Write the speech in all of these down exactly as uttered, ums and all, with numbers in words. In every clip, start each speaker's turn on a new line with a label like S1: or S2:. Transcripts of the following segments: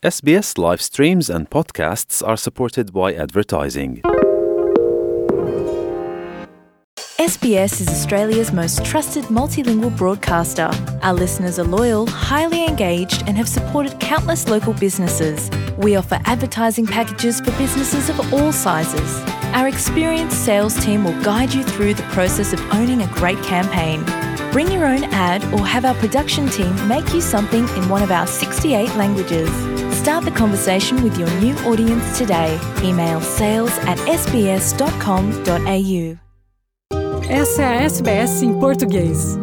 S1: S B S live streams and podcasts are supported by advertising.
S2: S B S is Australia's most trusted multilingual broadcaster. Our listeners are loyal, highly engaged, and have supported countless local businesses. We offer advertising packages for businesses of all sizes. Our experienced sales team will guide you through the process of owning a great campaign. Bring your own ad or have our production team make you something in one of our sixty-eight languages. Start the conversation with your new audience today. Email sales at s b s dot com dot a u.
S3: Essa é a S B S em português.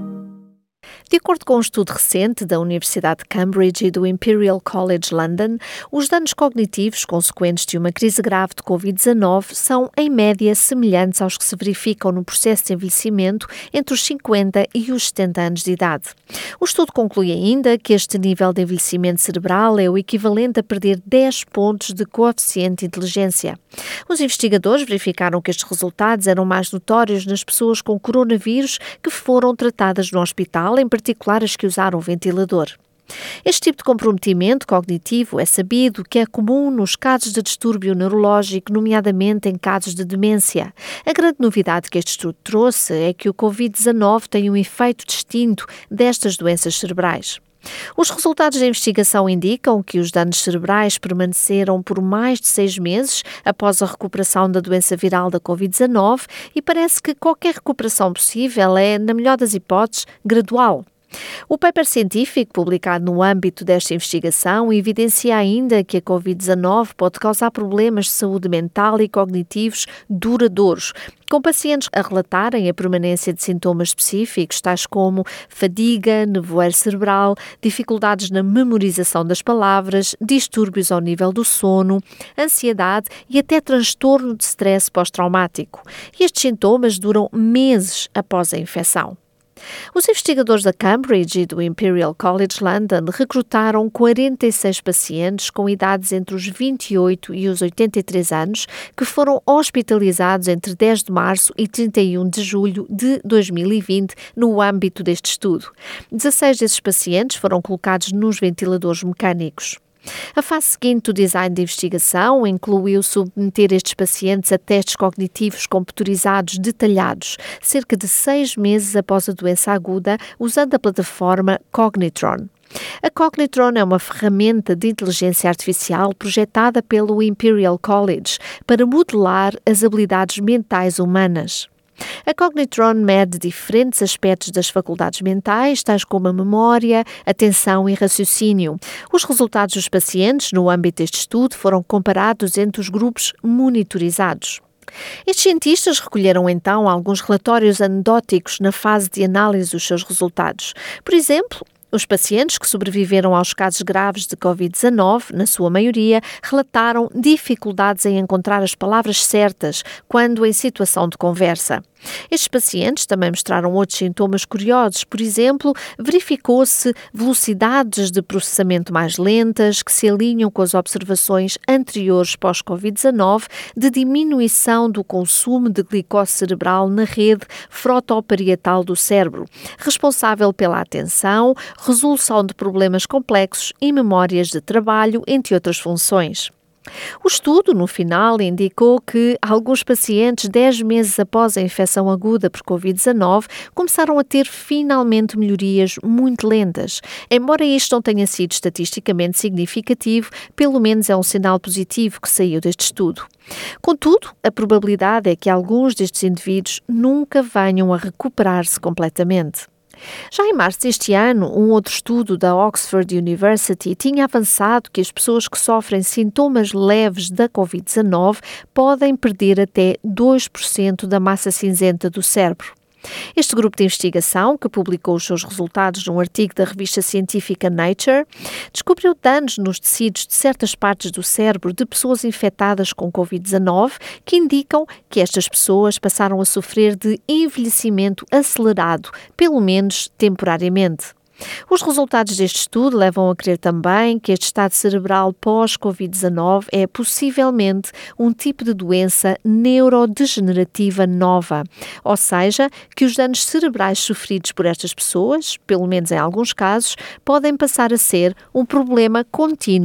S4: De acordo com um estudo recente da Universidade de Cambridge e do Imperial College London, os danos cognitivos consequentes de uma crise grave de covid dezanove são, em média, semelhantes aos que se verificam no processo de envelhecimento entre os cinquenta e os setenta anos de idade. O estudo conclui ainda que este nível de envelhecimento cerebral é o equivalente a perder dez pontos de coeficiente de inteligência. Os investigadores verificaram que estes resultados eram mais notórios nas pessoas com coronavírus que foram tratadas no hospital, em particular as que usaram o ventilador. Este tipo de comprometimento cognitivo é sabido que é comum nos casos de distúrbio neurológico, nomeadamente em casos de demência. A grande novidade que este estudo trouxe é que o covid dezanove tem um efeito distinto destas doenças cerebrais. Os resultados da investigação indicam que os danos cerebrais permaneceram por mais de seis meses após a recuperação da doença viral da covid dezanove e parece que qualquer recuperação possível é, na melhor das hipóteses, gradual. O paper científico publicado no âmbito desta investigação evidencia ainda que a covid dezanove pode causar problemas de saúde mental e cognitivos duradouros, com pacientes a relatarem a permanência de sintomas específicos, tais como fadiga, nevoeiro cerebral, dificuldades na memorização das palavras, distúrbios ao nível do sono, ansiedade e até transtorno de stress pós-traumático. E estes sintomas duram meses após a infecção. Os investigadores da Cambridge e do Imperial College London recrutaram quarenta e seis pacientes com idades entre os vinte e oito e os oitenta e três anos que foram hospitalizados entre dez de março e trinta e um de julho de dois mil e vinte no âmbito deste estudo. dezasseis desses pacientes foram colocados nos ventiladores mecânicos. A fase seguinte do design de investigação incluiu submeter estes pacientes a testes cognitivos computadorizados detalhados, cerca de seis meses após a doença aguda, usando a plataforma Cognitron. A Cognitron é uma ferramenta de inteligência artificial projetada pelo Imperial College para modelar as habilidades mentais humanas. A Cognitron mede diferentes aspectos das faculdades mentais, tais como a memória, atenção e raciocínio. Os resultados dos pacientes no âmbito deste estudo foram comparados entre os grupos monitorizados. Estes cientistas recolheram então alguns relatórios anedóticos na fase de análise dos seus resultados. Por exemplo, os pacientes que sobreviveram aos casos graves de covid dezanove, na sua maioria, relataram dificuldades em encontrar as palavras certas quando em situação de conversa. Estes pacientes também mostraram outros sintomas curiosos. Por exemplo, verificou-se velocidades de processamento mais lentas que se alinham com as observações anteriores pós-covid dezanove de diminuição do consumo de glicose cerebral na rede frontoparietal do cérebro, responsável pela atenção, resolução de problemas complexos e memórias de trabalho, entre outras funções. O estudo, no final, indicou que alguns pacientes, dez meses após a infecção aguda por covid dezanove, começaram a ter finalmente melhorias muito lentas. Embora isto não tenha sido estatisticamente significativo, pelo menos é um sinal positivo que saiu deste estudo. Contudo, a probabilidade é que alguns destes indivíduos nunca venham a recuperar-se completamente. Já em março deste ano, um outro estudo da Oxford University tinha avançado que as pessoas que sofrem sintomas leves da covid dezanove podem perder até dois por cento da massa cinzenta do cérebro. Este grupo de investigação, que publicou os seus resultados num artigo da revista científica Nature, descobriu danos nos tecidos de certas partes do cérebro de pessoas infectadas com covid dezanove que indicam que estas pessoas passaram a sofrer de envelhecimento acelerado, pelo menos temporariamente. Os resultados deste estudo levam a crer também que este estado cerebral pós-covid dezanove é possivelmente um tipo de doença neurodegenerativa nova, ou seja, que os danos cerebrais sofridos por estas pessoas, pelo menos em alguns casos, podem passar a ser um problema contínuo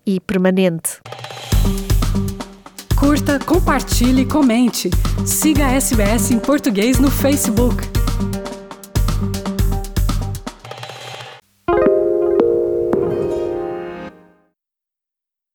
S4: e permanente.
S3: Curta, compartilhe e comente. Siga a S B S em português no Facebook.